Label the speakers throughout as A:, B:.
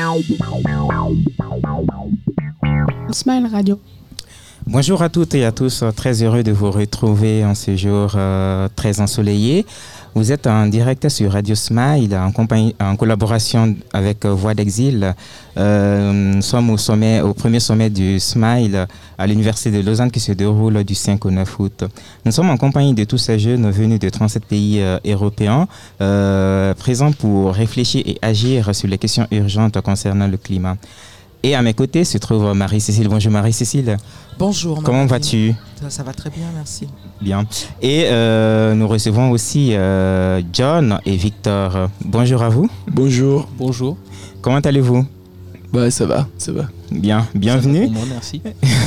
A: Smile Radio.
B: Bonjour à toutes et à tous, très heureux de vous retrouver en ce jour très ensoleillé. Vous êtes en direct sur Radio Smile en collaboration avec Voix d'Exil. Nous sommes au premier sommet du Smile à l'Université de Lausanne qui se déroule du 5 au 9 août. Nous sommes en compagnie de tous ces jeunes venus de 37 pays européens présents pour réfléchir et agir sur les questions urgentes concernant le climat. Et à mes côtés se trouve Marie-Cécile. Bonjour Marie-Cécile.
C: Bonjour.
B: Comment vas-tu ?
C: Ça va très bien, merci.
B: Bien. Et nous recevons aussi John et Victor. Bonjour à vous.
D: Bonjour.
E: Bonjour.
B: Comment allez-vous ?
D: Bah ça va.
B: Bien, bienvenue.
E: Ça va pour moi, merci.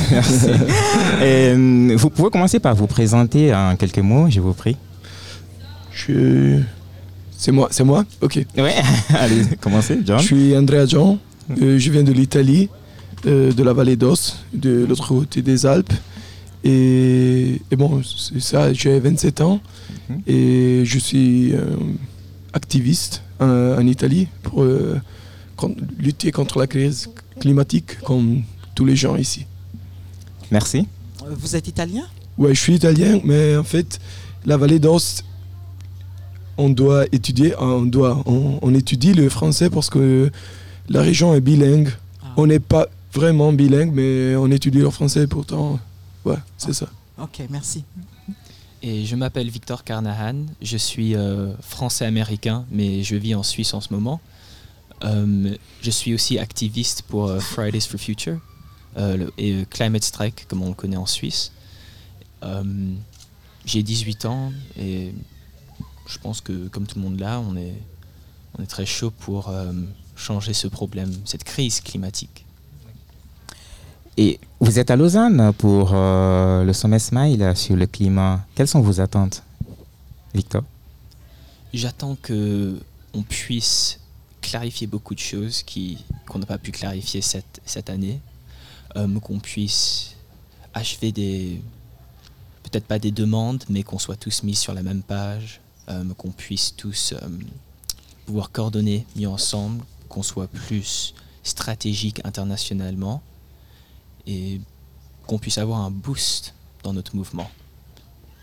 B: Merci. Vous pouvez commencer par vous présenter en quelques mots, je vous prie.
D: C'est moi. Ok.
B: Ouais. Allez, commencez, John.
D: Je suis Andrea John. Je viens de l'Italie, de la vallée d'Os, de l'autre côté des Alpes. Et bon, c'est ça, j'ai 27 ans et je suis activiste en Italie pour lutter contre la crise climatique comme tous les gens ici.
B: Merci.
C: Vous êtes italien ?
D: Ouais, je suis italien, mais en fait, la vallée d'Os, on étudie le français parce que la région est bilingue. On n'est pas vraiment bilingue, mais on étudie le français pourtant. Ouais, c'est ça.
C: Ok, merci.
E: Et je m'appelle Victor Carnahan. Je suis français-américain, mais je vis en Suisse en ce moment. Je suis aussi activiste pour Fridays for Future et Climate Strike, comme on le connaît en Suisse. J'ai 18 ans et je pense que, comme tout le monde là, on est très chaud pour changer ce problème, cette crise climatique.
B: Et vous êtes à Lausanne pour le sommet Smile sur le climat. Quelles sont vos attentes, Victor ?
E: J'attends qu'on puisse clarifier beaucoup de choses qu'on n'a pas pu clarifier cette année, qu'on puisse achever peut-être pas des demandes, mais qu'on soit tous mis sur la même page, qu'on puisse tous pouvoir coordonner mieux ensemble, qu'on soit plus stratégique internationalement et qu'on puisse avoir un boost dans notre mouvement.
B: John ?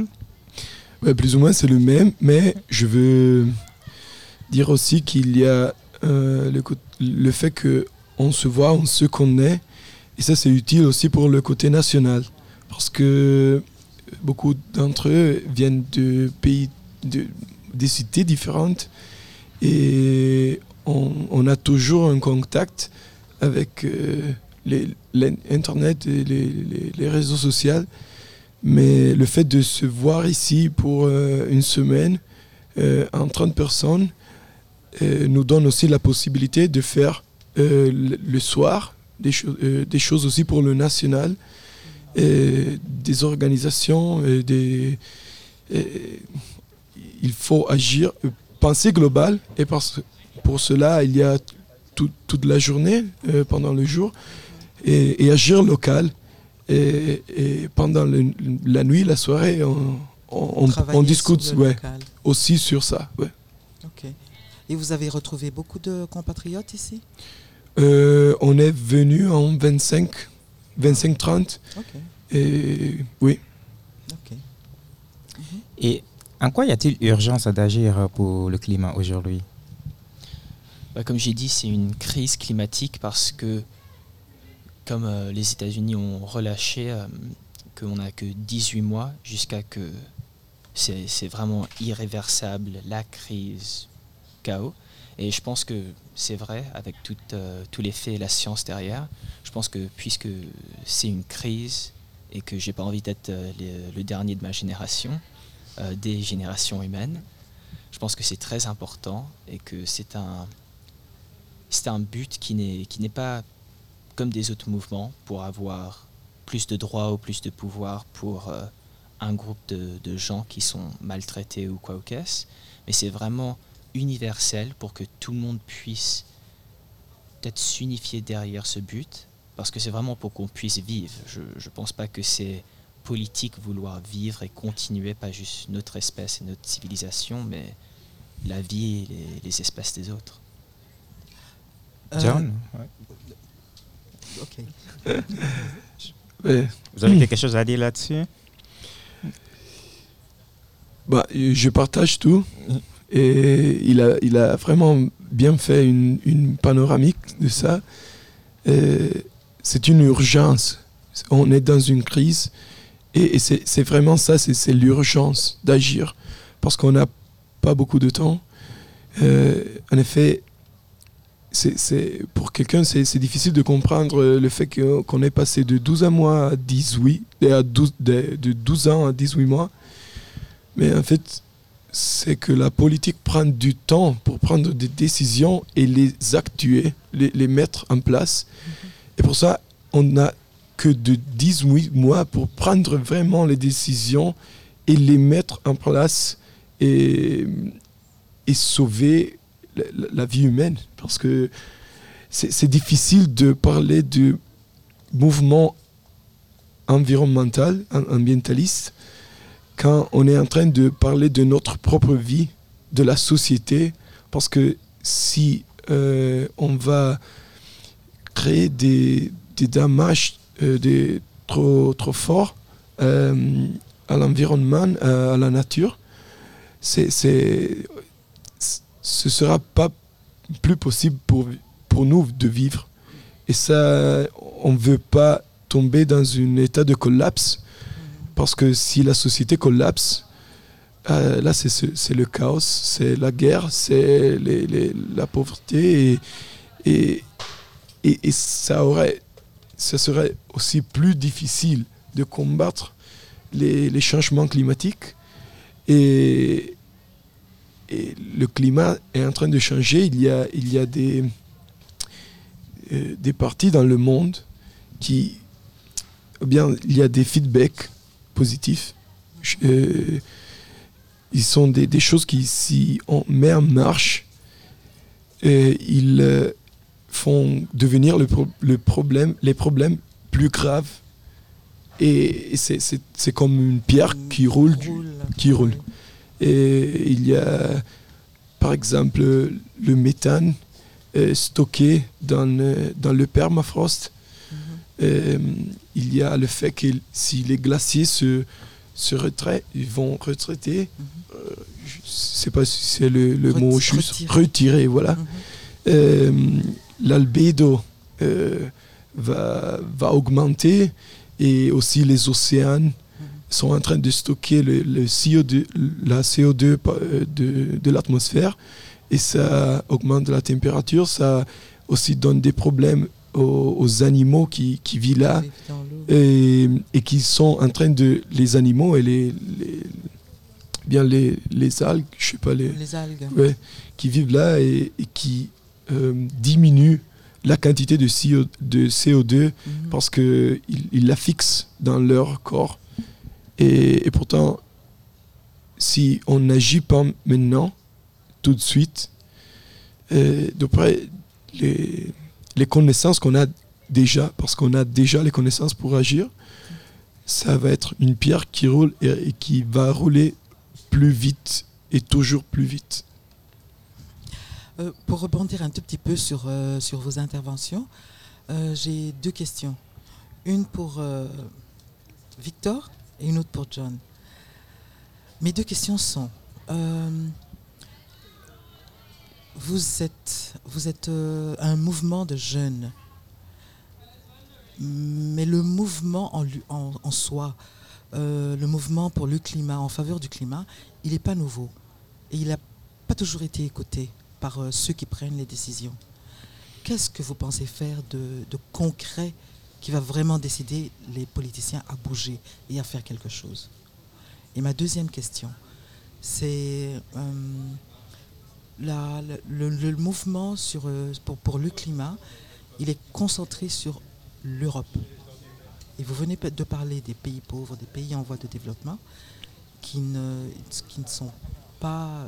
D: Ouais, plus ou moins c'est le même, mais je veux dire aussi qu'il y a le fait qu'on se voit, on se connaît, et ça c'est utile aussi pour le côté national, parce que beaucoup d'entre eux viennent de pays, des cités différentes, et on a toujours un contact avec l'Internet et les réseaux sociaux. Mais le fait de se voir ici pour une semaine en 30 personnes nous donne aussi la possibilité de faire le soir des choses aussi pour le national, des organisations, il faut agir, penser global, et pour cela il y a toute la journée pendant le jour et agir local. Et pendant la nuit, la soirée, on discute aussi sur ça. Ouais.
C: Ok. Et vous avez retrouvé beaucoup de compatriotes ici ?
D: On est venu en 25-30.
C: Ok.
D: Et oui.
C: Ok.
B: Et en quoi y a-t-il urgence d'agir pour le climat aujourd'hui ?
E: Comme j'ai dit, c'est une crise climatique parce que comme les États-Unis ont relâché qu'on n'a que 18 mois jusqu'à que c'est vraiment irréversible, la crise, chaos. Et je pense que c'est vrai, avec tous les faits et la science derrière, je pense que puisque c'est une crise et que j'ai pas envie d'être le dernier de ma génération, des générations humaines, je pense que c'est très important et que c'est un but qui n'est pas comme des autres mouvements pour avoir plus de droits ou plus de pouvoir pour un groupe de gens qui sont maltraités ou quoi ou qu'est-ce, mais c'est vraiment universel pour que tout le monde puisse peut-être s'unifier derrière ce but, parce que c'est vraiment pour qu'on puisse vivre. Je ne pense pas que c'est politique vouloir vivre et continuer, pas juste notre espèce et notre civilisation, mais la vie et les espèces des autres.
B: John,
C: Ok.
B: vous avez quelque chose à dire là-dessus?
D: Je partage tout. Et il a vraiment bien fait une panoramique de ça. C'est une urgence. On est dans une crise. Et c'est vraiment ça, c'est l'urgence d'agir. Parce qu'on n'a pas beaucoup de temps. En effet, pour quelqu'un, c'est difficile de comprendre le fait qu'on est passé de 12 mois à 18, de 12 ans à 18 mois. Mais en fait, c'est que la politique prend du temps pour prendre des décisions et les actuer, les mettre en place. Et pour ça, on n'a que de 18 mois pour prendre vraiment les décisions et les mettre en place et sauver la vie humaine. Parce que c'est difficile de parler du mouvement ambientaliste quand on est en train de parler de notre propre vie, de la société. Parce que si on va créer des dommages trop forts à l'environnement, à la nature, ce sera pas plus possible pour nous de vivre. Et ça, on ne veut pas tomber dans un état de collapse, parce que si la société collapse, là c'est le chaos, c'est la guerre, c'est la pauvreté, et ça serait aussi plus difficile de combattre les changements climatiques. Et le climat est en train de changer. Il y a des parties dans le monde il y a des feedbacks positifs. Ils sont des choses qui, si on met en marche, ils font devenir les problèmes plus graves. Et c'est comme une pierre qui roule. Et il y a, par exemple, le méthane stocké dans le permafrost. Il y a le fait que si les glaciers se retraitent, ils vont retraiter. Je ne sais pas si c'est le mot juste. Retirer, voilà. L'albédo va augmenter, et aussi les océans sont en train de stocker la CO2 de l'atmosphère, et ça augmente la température. Ça aussi donne des problèmes aux animaux qui vivent là, et qui sont en train de... Les animaux et les algues, je sais pas,
C: les algues.
D: Ouais, qui vivent là et qui diminuent la quantité de CO2 parce qu'ils la fixent dans leur corps. Et pourtant, si on n'agit pas maintenant, tout de suite, d'après les connaissances qu'on a déjà, parce qu'on a déjà les connaissances pour agir, ça va être une pierre qui roule et qui va rouler plus vite et toujours plus vite.
C: Pour rebondir un tout petit peu sur vos interventions, j'ai deux questions. Une pour Victor et une autre pour John. Mes deux questions sont... vous êtes un mouvement de jeunes, mais le mouvement en soi, le mouvement pour le climat, en faveur du climat, il n'est pas nouveau. Et il n'a pas toujours été écouté par ceux qui prennent les décisions. Qu'est-ce que vous pensez faire de concret qui va vraiment décider les politiciens à bouger et à faire quelque chose? Et ma deuxième question, c'est le mouvement pour le climat, il est concentré sur l'Europe. Et vous venez de parler des pays pauvres, des pays en voie de développement, qui ne sont pas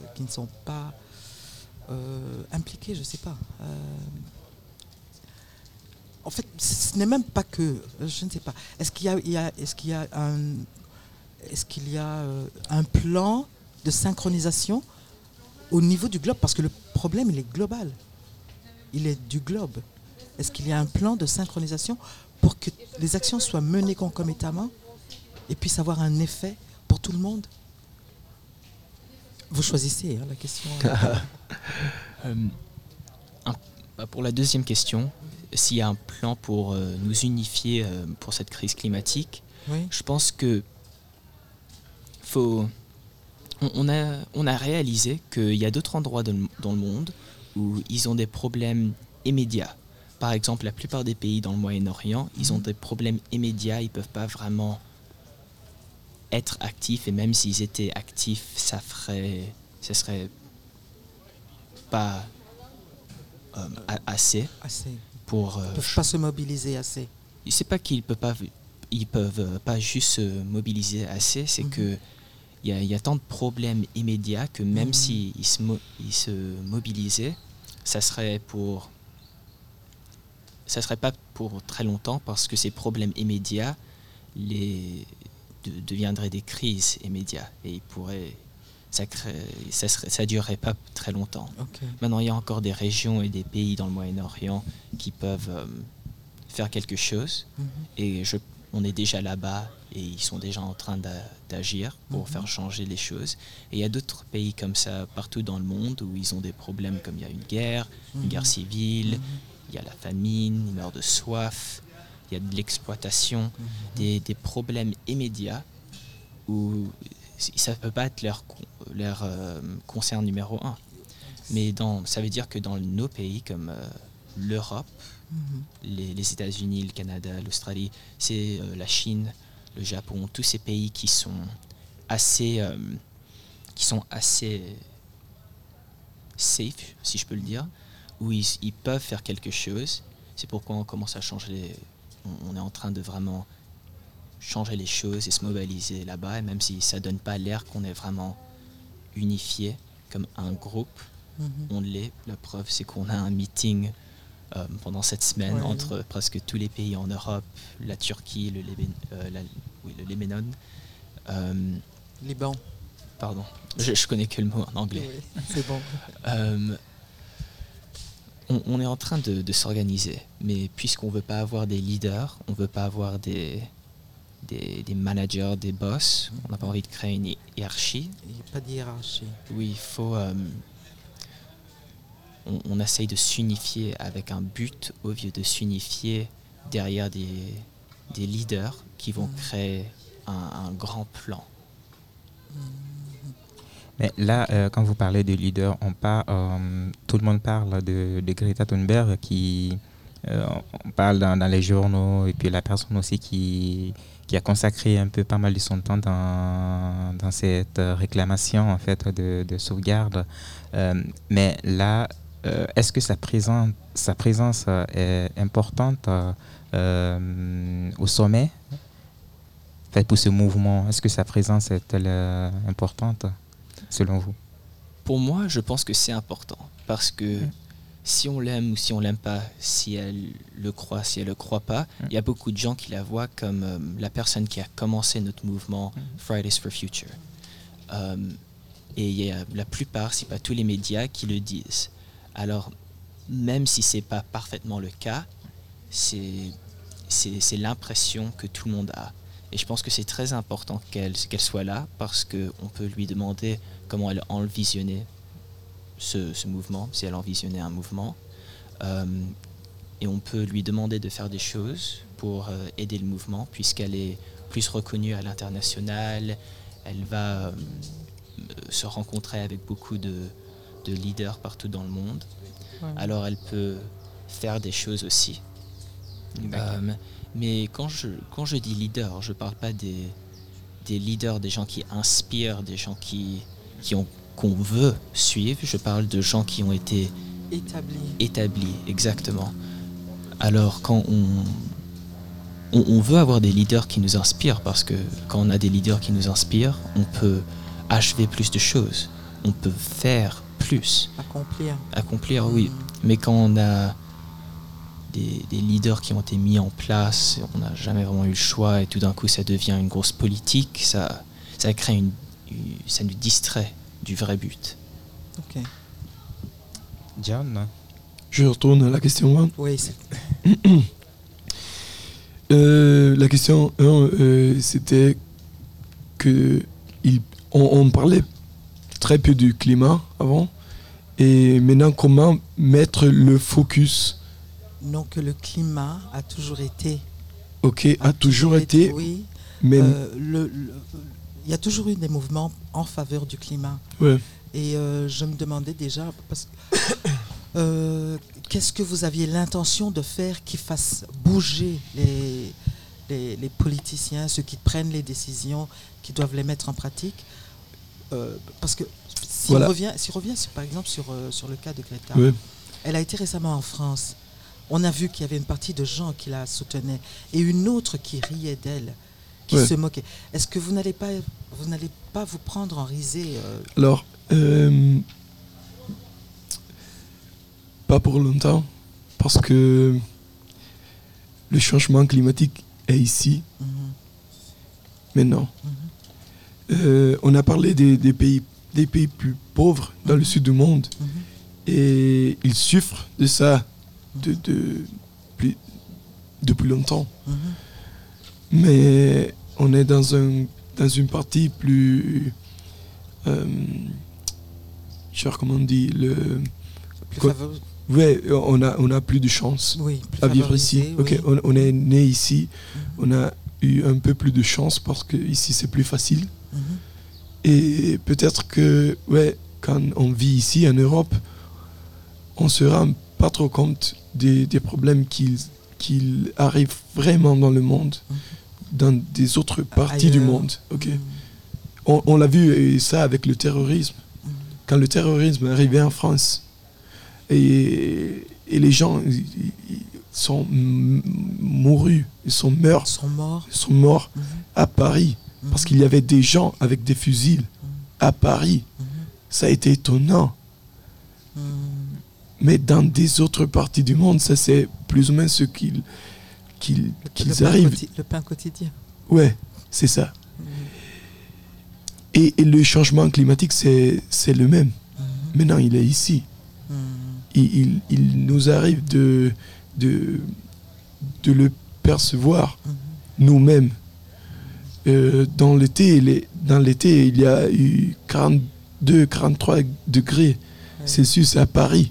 C: impliqués, je ne sais pas. En fait, ce n'est même pas que, je ne sais pas. Est-ce qu'il y a un plan de synchronisation au niveau du globe? Parce que le problème, il est global. il est du globe. Est-ce qu'il y a un plan de synchronisation pour que les actions soient menées concomitamment et puissent avoir un effet pour tout le monde? Vous choisissez la question.
E: Pour la deuxième question, s'il y a un plan pour nous unifier pour cette crise climatique,
C: Oui.
E: je pense que on a réalisé qu'il y a d'autres endroits dans le monde où ils ont des problèmes immédiats. Par exemple, la plupart des pays dans le Moyen-Orient, ils ont des problèmes immédiats, ils ne peuvent pas vraiment être actifs, et même s'ils étaient actifs, ça serait pas assez pour...
C: Ils ne peuvent pas se mobiliser assez.
E: C'est pas qu'ils peuvent pas juste se mobiliser assez, c'est que il y a tant de problèmes immédiats que même s'ils se mobilisaient, ça serait pas pour très longtemps, parce que ces problèmes immédiats deviendraient des crises immédiates et ça durerait pas très longtemps.
C: Okay.
E: Maintenant, il y a encore des régions et des pays dans le Moyen-Orient qui peuvent faire quelque chose, et on est déjà là-bas et ils sont déjà en train d'agir pour faire changer les choses. Et il y a d'autres pays comme ça partout dans le monde où ils ont des problèmes, comme il y a une guerre civile, il y a la famine, ils meurent de soif, il y a de l'exploitation, des problèmes immédiats où ça ne peut pas être leur concern numéro un. Mais ça veut dire que dans nos pays comme l'Europe, les États-Unis, le Canada, l'Australie, c'est la Chine, le Japon, tous ces pays qui sont assez safe, si je peux le dire, où ils peuvent faire quelque chose. C'est pourquoi on commence à changer on est en train de vraiment changer les choses et se mobiliser là-bas, et même si ça donne pas l'air qu'on est vraiment unifié comme un groupe, on l'est. La preuve, c'est qu'on a un meeting pendant cette semaine entre presque tous les pays en Europe, la Turquie, le Libanon.
C: Liban.
E: Pardon, je connais que le mot en anglais.
C: Oui, c'est bon.
E: On est en train de s'organiser, mais puisqu'on ne veut pas avoir des leaders, on ne veut pas avoir des managers, des boss, on n'a pas envie de créer une hiérarchie.
C: Il n'y a pas de hiérarchie.
E: Oui, il faut... on essaye de s'unifier avec un but au lieu de s'unifier derrière des leaders qui vont créer un grand plan.
B: Mais là, quand vous parlez de leader, tout le monde parle de Greta Thunberg, on parle dans les journaux, et puis la personne aussi qui a consacré un peu pas mal de son temps dans cette réclamation en fait de sauvegarde. Mais là, est-ce que sa présence est importante au sommet, en fait, pour ce mouvement? Est-ce que sa présence est-elle importante selon vous?
E: Pour moi, je pense que c'est important, parce que si on l'aime ou si on l'aime pas, si elle le croit, si elle le croit pas, il y a beaucoup de gens qui la voient comme la personne qui a commencé notre mouvement Fridays for Future. Et il y a la plupart, si pas tous les médias, qui le disent. Alors, même si c'est pas parfaitement le cas, c'est l'impression que tout le monde a. Et je pense que c'est très important qu'elle soit là, parce qu'on peut lui demander comment elle envisionnait ce mouvement, si elle envisionnait un mouvement. Et on peut lui demander de faire des choses pour aider le mouvement, puisqu'elle est plus reconnue à l'international. Elle va se rencontrer avec beaucoup de leaders partout dans le monde. Ouais. Alors elle peut faire des choses aussi. Mais quand je dis leader, je ne parle pas des leaders, des gens qui inspirent, des gens qu'on veut suivre. Je parle de gens qui ont été établis, exactement. Alors quand on veut avoir des leaders qui nous inspirent, parce que quand on a des leaders qui nous inspirent, on peut achever plus de choses, on peut faire plus. Accomplir, oui. Mais quand on a des leaders qui ont été mis en place, on n'a jamais vraiment eu le choix, et tout d'un coup ça devient une grosse politique, ça crée ça nous distrait du vrai but.
C: Ok.
B: John?
D: Je retourne à la question 1.
C: Oui, c'est...
D: La question 1, c'était que on parlait très peu du climat avant. Et maintenant, comment mettre le focus?
C: Non, que le climat a toujours été...
D: Ok, a toujours été...
C: Oui.
D: Mais...
C: Il y a toujours eu des mouvements en faveur du climat.
D: Ouais.
C: Et je me demandais déjà, qu'est-ce que vous aviez l'intention de faire qui fasse bouger les politiciens, ceux qui prennent les décisions, qui doivent les mettre en pratique? Parce que si on revient par exemple sur le cas de Greta,
D: ouais.
C: Elle a été récemment en France. On a vu qu'il y avait une partie de gens qui la soutenaient et une autre qui riait d'elle, qui se moquait. Est-ce que vous n'allez pas vous prendre en risée
D: Alors, pas pour longtemps, parce que le changement climatique est ici, maintenant. On a parlé des pays plus pauvres dans le sud du monde, et ils souffrent de ça depuis longtemps. Mais on est dans une partie plus... comment on dit ouais, on a plus de chance à vivre ici. Okay, on est né ici, on a eu un peu plus de chance parce que ici c'est plus facile. Et peut-être que quand on vit ici en Europe, on se rend pas trop compte des problèmes qu'il arrive vraiment dans le monde, dans des autres parties du monde. Okay. On l'a vu ça avec le terrorisme. Quand le terrorisme est arrivé en France, et les gens ils sont mourus, ils sont morts à Paris, parce qu'il y avait des gens avec des fusils à Paris. Ça a été étonnant. Mais dans des autres parties du monde, ça c'est plus ou moins ce qu'ils arrivent.
C: Le pain quotidien.
D: Ouais, c'est ça. Et le changement climatique, c'est le même. Maintenant, il est ici. Il nous arrive de le percevoir nous-mêmes. Dans l'été, il y a eu 42, 43 degrés Celsius à Paris.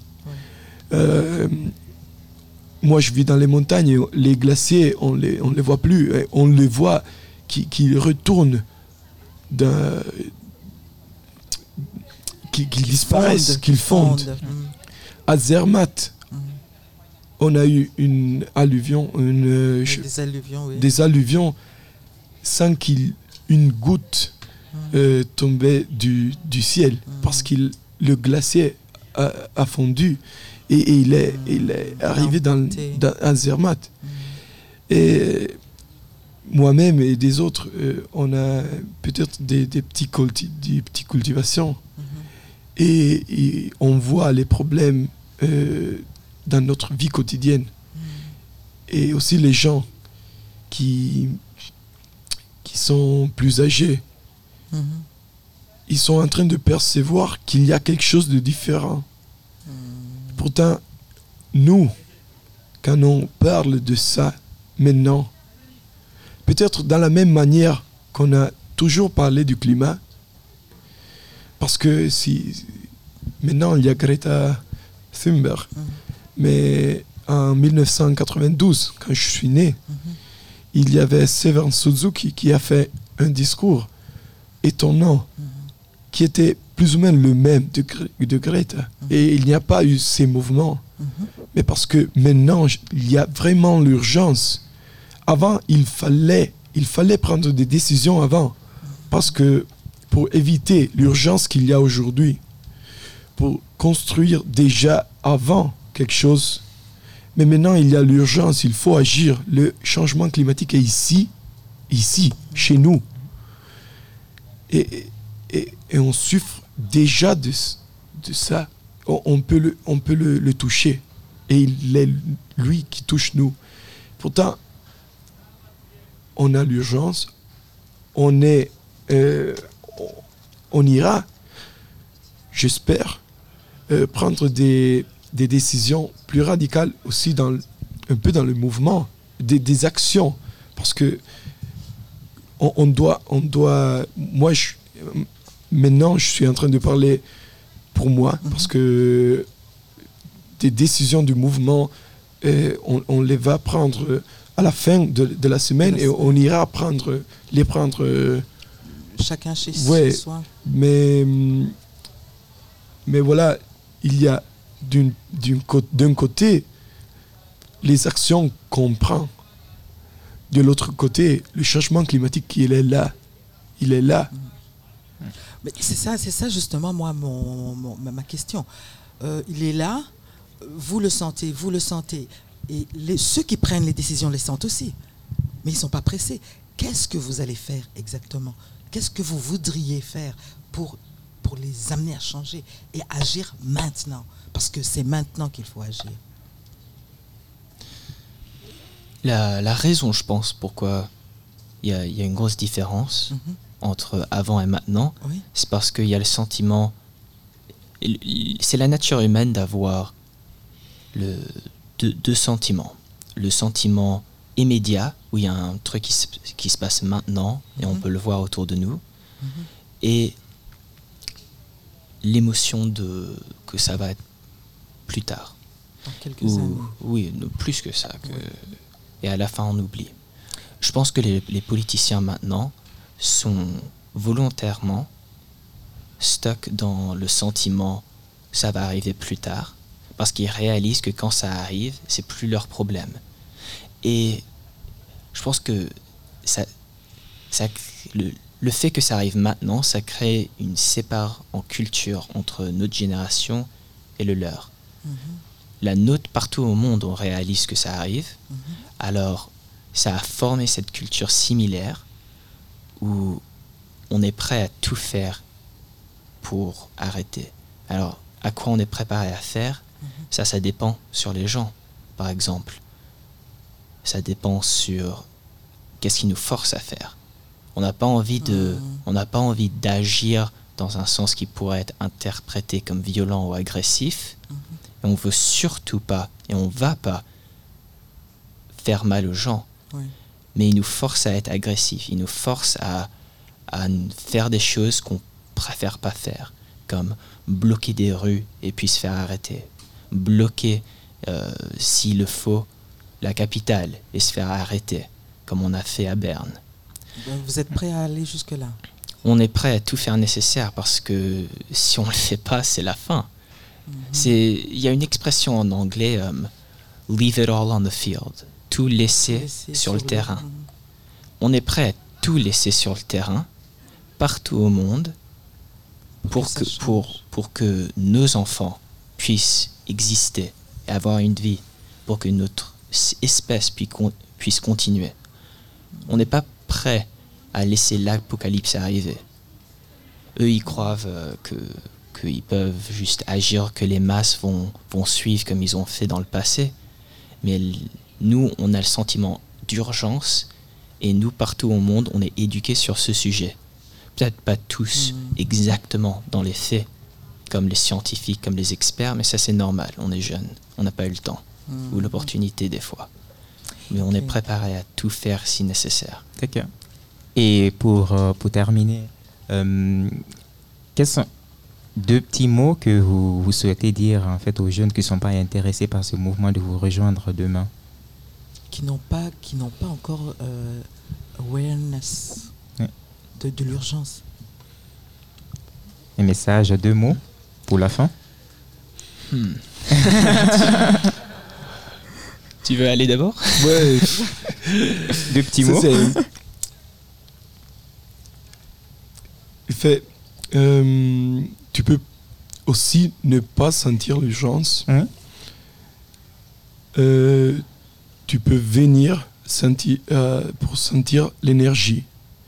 D: Moi, je vis dans les montagnes et les glaciers, on les voit plus. On les voit qui retournent, qu'ils disparaissent, qu'ils fondent. À Zermatt, on a eu une alluvion, des alluvions sans qu'une goutte tombait du ciel, parce que le glacier a fondu et il est arrivé à Zermatt. Et moi-même et des autres, on a peut-être des petites cultivations et on voit les problèmes dans notre vie quotidienne. Et aussi les gens qui sont plus âgés, ils sont en train de percevoir qu'il y a quelque chose de différent. Pourtant, nous, quand on parle de ça maintenant, peut-être dans la même manière qu'on a toujours parlé du climat, parce que maintenant il y a Greta Thunberg, mais en 1992, quand je suis né, il y avait Severin Suzuki qui a fait un discours étonnant, qui était plus ou moins le même de Greta. Et il n'y a pas eu ces mouvements. Mais parce que maintenant, il y a vraiment l'urgence. Avant, il fallait prendre des décisions avant. Parce que pour éviter l'urgence qu'il y a aujourd'hui, pour construire déjà avant quelque chose. Mais maintenant, il y a l'urgence, il faut agir. Le changement climatique est ici, chez nous. Et on souffre déjà de ça. On peut le toucher. Et il est lui qui touche nous. Pourtant, on a l'urgence. On ira, j'espère, prendre des des décisions plus radicales aussi un peu dans le mouvement, des actions. Parce que on doit moi, maintenant, je suis en train de parler pour moi, parce que des décisions du mouvement, on les va prendre à la fin de la semaine et on ira les prendre
C: chacun chez soi.
D: Mais voilà, il y a d'un côté les actions qu'on prend. De l'autre côté, le changement climatique, il est là.
C: Mais c'est ça justement, moi, ma question. Il est là, vous le sentez. Et ceux qui prennent les décisions les sentent aussi. Mais ils ne sont pas pressés. Qu'est-ce que vous allez faire exactement? Qu'est-ce que vous voudriez faire pour les amener à changer et agir maintenant? Parce que c'est maintenant qu'il faut agir.
E: La raison, je pense, pourquoi il y a une grosse différence entre avant et maintenant, c'est parce qu'il y a le sentiment... C'est la nature humaine d'avoir deux sentiments. Le sentiment immédiat, où il y a un truc qui se passe maintenant, et on peut le voir autour de nous, et l'émotion que ça va être plus tard.
C: Dans quelques années.
E: Oui, plus que ça. Et à la fin, on oublie. Je pense que les politiciens maintenant sont volontairement stuck dans le sentiment ça va arriver plus tard, parce qu'ils réalisent que quand ça arrive, c'est plus leur problème. Et je pense que le fait que ça arrive maintenant, ça crée une sépare en culture entre notre génération et le leur. La nôtre, partout au monde, on réalise que ça arrive. Alors, ça a formé cette culture similaire où on est prêt à tout faire pour arrêter. Alors, à quoi on est préparé à faire, ça dépend sur les gens, par exemple. Ça dépend sur qu'est-ce qui nous force à faire. On n'a pas envie d'agir dans un sens qui pourrait être interprété comme violent ou agressif. Et on veut surtout pas, et on va pas faire mal aux gens. Mais il nous force à être agressif. Il nous force à faire des choses qu'on préfère pas faire, comme bloquer des rues et puis se faire arrêter. Bloquer, s'il le faut, la capitale et se faire arrêter, comme on a fait à Berne.
C: Vous êtes prêt à aller jusque-là?
E: On est prêt à tout faire nécessaire parce que si on ne le fait pas, c'est la fin. Il y a une expression en anglais, leave it all on the field. Tout laisser sur le terrain. On est prêt à tout laisser sur le terrain, partout au monde, pour que nos enfants puissent exister et avoir une vie, pour que notre espèce puisse continuer. On n'est pas prêt à laisser l'apocalypse arriver. Eux, ils croient qu'ils peuvent juste agir, que les masses vont suivre comme ils ont fait dans le passé. Mais nous, on a le sentiment d'urgence et nous, partout au monde, on est éduqués sur ce sujet. Peut-être pas tous exactement dans les faits, comme les scientifiques, comme les experts, mais ça c'est normal, on est jeune, on n'a pas eu le temps, ou l'opportunité des fois. Mais on est préparé à tout faire si nécessaire.
B: D'accord. Et pour terminer, quels sont deux petits mots que vous souhaitez dire en fait aux jeunes qui ne sont pas intéressés par ce mouvement de vous rejoindre demain?
C: Qui n'ont pas encore awareness de l'urgence.
B: Un message à deux mots pour la fin?
E: Tu veux aller d'abord?
D: Ouais.
B: Deux petits mots.
D: Tu peux aussi ne pas sentir l'urgence. Tu peux venir pour sentir l'énergie.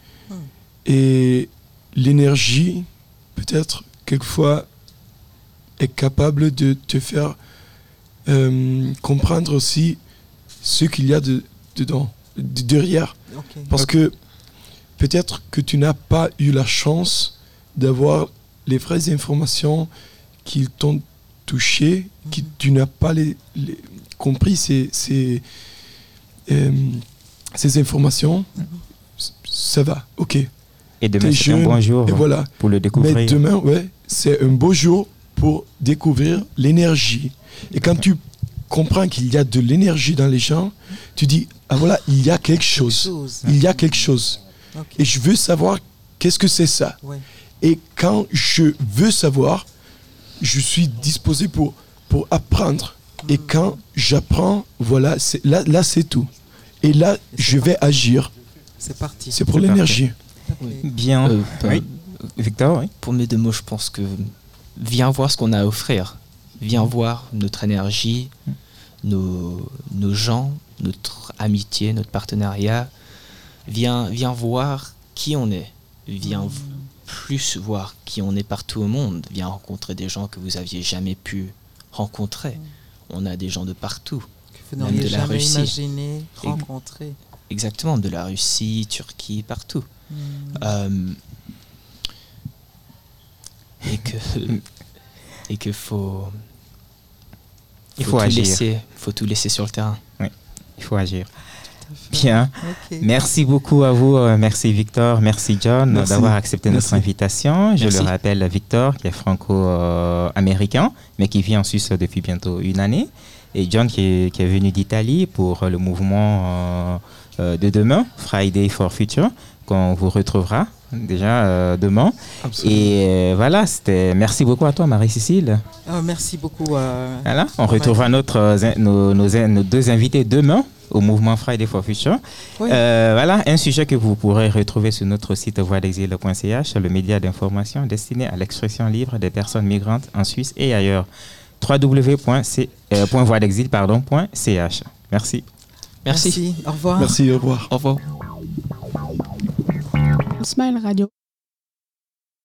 D: Et l'énergie, peut-être, quelquefois, est capable de te faire comprendre aussi ce qu'il y a derrière. Parce que peut-être que tu n'as pas eu la chance d'avoir les vraies informations qu'ils t'ont touché, que tu n'as pas compris ces informations, ça va, ok.
B: Et demain, c'est un bon jour pour le découvrir.
D: Mais demain, c'est un beau jour pour découvrir l'énergie. Et quand tu comprends qu'il y a de l'énergie dans les gens, tu dis, ah voilà, il y a quelque chose. Il y a quelque chose.
C: Okay.
D: Et je veux savoir qu'est-ce que c'est ça.
C: Ouais.
D: Et quand je veux savoir, je suis disposé pour apprendre. Et quand j'apprends, voilà, là c'est tout. Et là, je vais agir.
C: C'est parti.
D: C'est pour l'énergie.
B: Bien. Oui. Victor, oui.
E: Pour mes 2 mots, je pense que viens voir ce qu'on a à offrir. Viens voir notre énergie, nos gens, notre amitié, notre partenariat. Viens voir qui on est. Viens plus voir qui on est partout au monde. Viens rencontrer des gens que vous aviez jamais pu rencontrer. On a des gens de partout.
C: Que vous n'auriez jamais imaginé rencontrer.
E: Exactement, de la Russie, Turquie, partout. Et que faut agir. Faut tout laisser sur le terrain.
B: Oui, il faut agir. Bien. Okay. Merci beaucoup à vous. Merci Victor, merci John d'avoir accepté notre invitation. Je le rappelle, Victor qui est franco-américain, mais qui vit en Suisse depuis bientôt 1 année. Et John qui est venu d'Italie pour le mouvement de demain, Friday for Future, qu'on vous retrouvera déjà demain. Absolument. Et voilà, merci beaucoup à toi, Marie-Cécile.
C: Merci beaucoup.
B: Voilà, on retrouvera nos 2 invités demain au mouvement Friday for Future. Oui. Voilà, un sujet que vous pourrez retrouver sur notre site voixdexil.ch, le média d'information destiné à l'expression libre des personnes migrantes en Suisse et ailleurs. www.voixdexil.ch. Merci.
C: Merci. Au revoir.
D: Merci, au revoir.
E: Au revoir.
A: Smile Radio.